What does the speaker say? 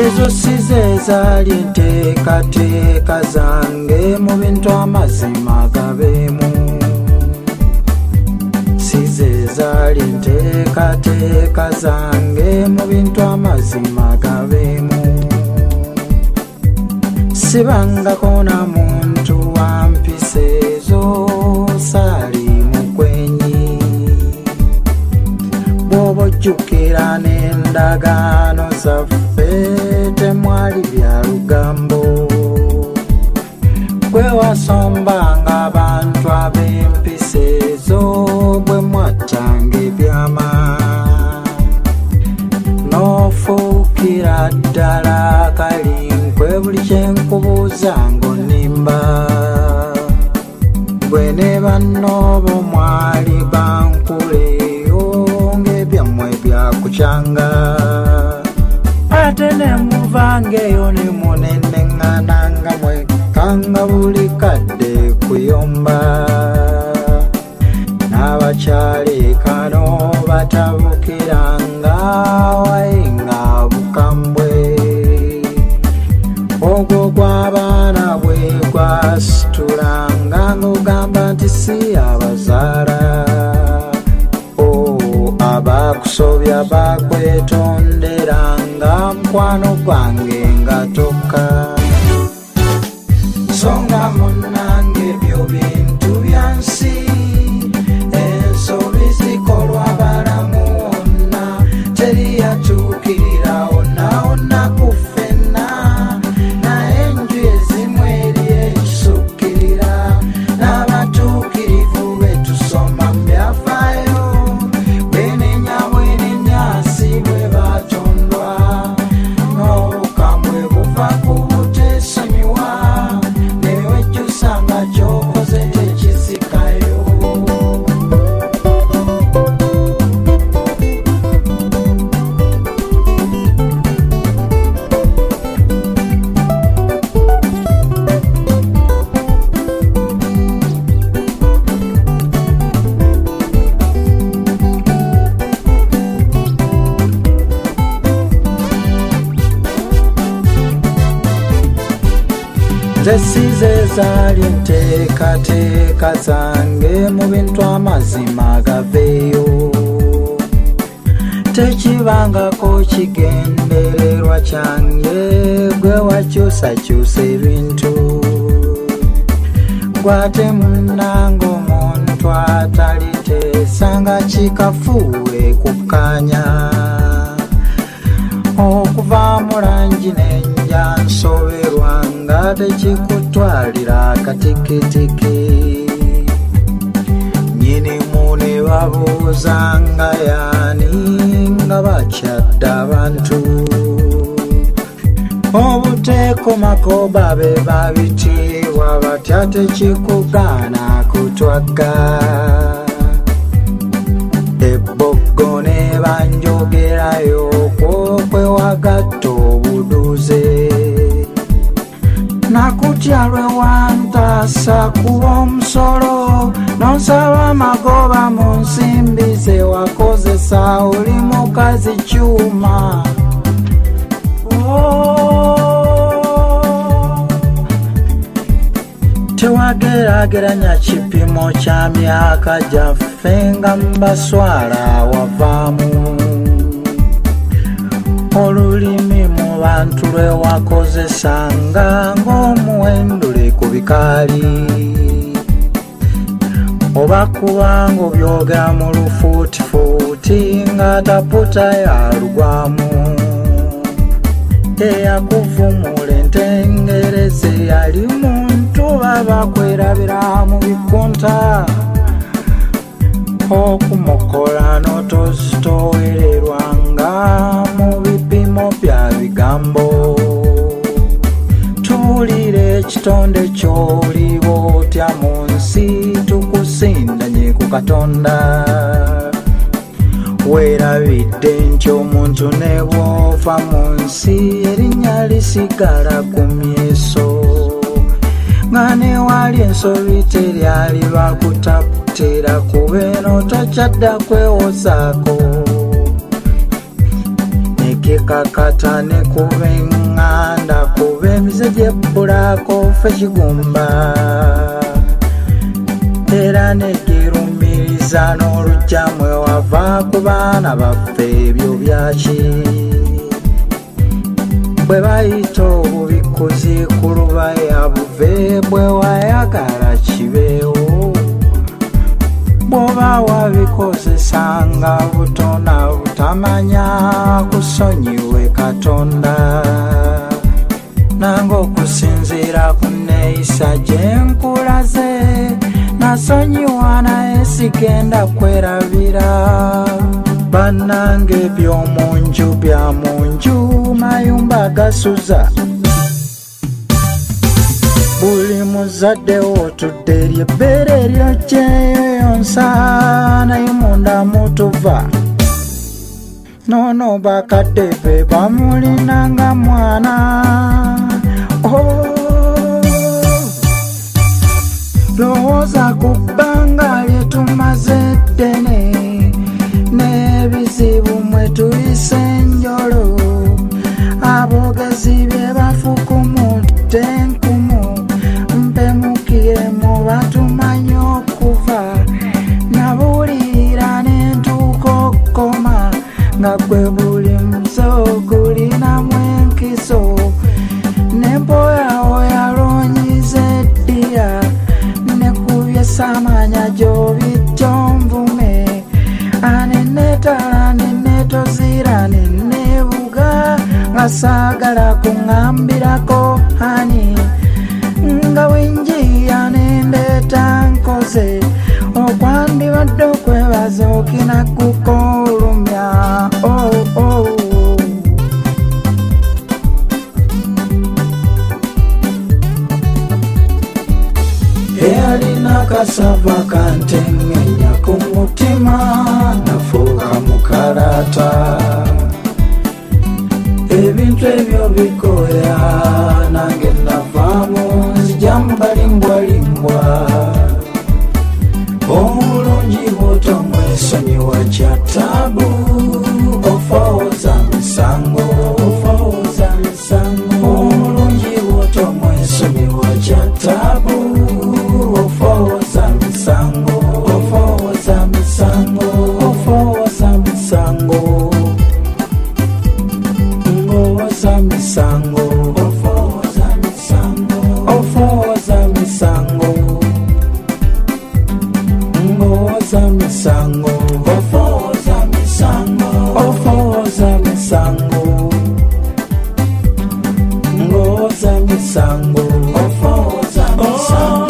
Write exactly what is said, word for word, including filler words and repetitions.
ezo size zaali enteekateeka zange mu bintu amazima gabeemu. Size zaali enteekateeka zange mu bintu amazima gabeemu. Sibangako na muntu wampisa ezo saali mukwenyi. Bw'oba ojjukira n'endagaano zaffe temwali bya lugambo. Gwe wasombanga abantu ab'empisa ezo bwe mwattanga ebyama. N'ofuukira ddala kalinkwe buli kye nkubuuza ng'onnimba. Gwe ne banno bo mwali bankuleyo ng'ebyammwe byakukyanga. Ate ne muvangeyo ne munenneŋŋana nga mwekanga buli kadde kuyomba. N'abakyali kano batabukiranga wayinga bukambwe. Ogwo gw'abaana bwe gwasitulanga ng'ogamba nti si abazaala. Oh, abakusobya bakwetonderanga mukwano gwange nga tokka. Songa munnange ebyo bintu bya nsi, ensobi zikolwa balamu wonna, teri yatuukirira wonna wonna ku ffenna. Naye enju ezimu eri ekisukkirira, n'abatuukirivu be tusoma mu byafaayo. Bwenenya bwenenya si bwe batondwa, n'obukambwe buva ku buteesonyiwa. Newejjusa nga ky'okoze tekizikayo. Nze size zaali enteekateeka zange mu bintu amazima gaveeyo. Tekibangako kigendererwa kyange gwe wakyusakyusa ebintu. Gwate munnange omuntu ataliteesa nga kikafuuwe kukkaanya. Okuva mu langi n'enja nsoberwa nga tekikutwalira akatikitiki. Nnyinimu ne babuuza nga yaani nga bakyadde abantu. Obuteekomako babe babitiibwa batya tekikugaana kutwagga. Ebbogo ne banjogerayo kwokwe wagatta obuduuze. Nakutya lwe wantaasa kuba omusolo, n'onsaba amagoba mu nsimbi ze wakozesa. Oli mukazi kyuma. Tewageraageranya kipimo kya myaka gyaffe nga mbaswala wavaamu. Olulimi mu bantu lwe wakozesanga ng'omuwendule ku bikaali. Oba kubanga obyogera mu lufuutifuuti nga taputa yalugwamu. Eyakuvumula entengereze yali muntu baba kwerabira mu bikunta. Okumukola n'otozitowererwanga mu bipimo bya bigambo. Tuwulire ekitonde ky'oliba otya mu nsi tukusindanye ku Katonda. Weerabidde nti omuntu ne bw'ova mu nsi erinnya lisigala ku myeso. Nga ne wali ensobi teryali bakutaputera kuba eno tokyadda kwewozaako. Nekikakata ne kuba Uganda kuba emize gyebbulako ffe kigumba era negirumiriza n'olujja mwe wava ku baana baffe ebyo byaki bwe bayita obubikuzi ku lubaya buve bwe wayagala kibeewo bw'oba wabikozesanga butona butamanya kusonyiwe Katonda nange okusinziira ku neeyisa gye nkulaze nasonyiwa naye sigenda kwerabira bannange by'omunju bya munju mayumba gasuza buli muzadde otudde eryebbeere eryokyeyoyonsa naye munda mutuva nono bakadde be bamulinanga mwana oh. Lowooza ku bbanga lyetumaze ddene n'ebizibu mwe tuyise enjolo aboogezi bye bafukumudde enkumu mpemukire mu batumanye okuva nabuulirira n'entuuka okukoma nga gwe buli muso gulinamu enkiso n'empoyawoya lonyize eddiya nekubye samanya gy'obityo nvume anenetala nenetozira nenebuga nga saagala kuŋŋambirako hani nga wenjiya nendeeta nkoze okwandibadde okwebaza okinakukolumya oh, oh. Eyalina kasava kantengenya ku mutima nafuuka mukalata ebintu ebyo bikoya nange navaamu nzijjamu balimbwalimbwa omulungi bwotomwesonyiwa kya taabu ofooza misango ofooza misango omulungi bwotomwesonyiwa kya taabu ofooza misango ofooza misango ofooza misango ngooza misango ofooza misango ofooza misango ngooza misango ofooza misango ofooza misango ngooza misango ofooza misango